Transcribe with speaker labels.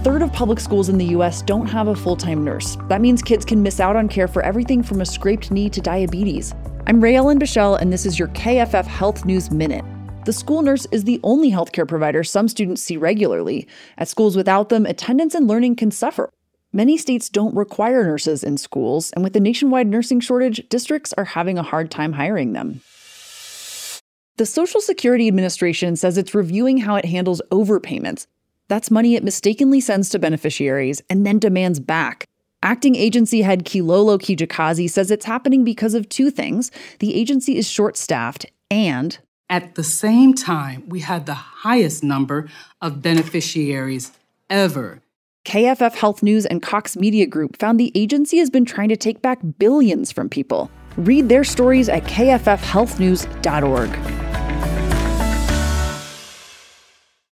Speaker 1: third of public schools in the U.S. don't have a full-time nurse. That means kids can miss out on care for everything from a scraped knee to diabetes. I'm Rae-Ellen Bichelle, and this is your KFF Health News Minute. The school nurse is the only healthcare provider some students see regularly. At schools without them, attendance and learning can suffer. Many states don't require nurses in schools, and with the nationwide nursing shortage, districts are having a hard time hiring them. The Social Security Administration says it's reviewing how it handles overpayments. That's money it mistakenly sends to beneficiaries and then demands back. Acting agency head Kilolo Kijakazi says it's happening because of two things. The agency is short-staffed and
Speaker 2: at the same time, we had the highest number of beneficiaries ever.
Speaker 1: KFF Health News and Cox Media Group found the agency has been trying to take back billions from people. Read their stories at kffhealthnews.org.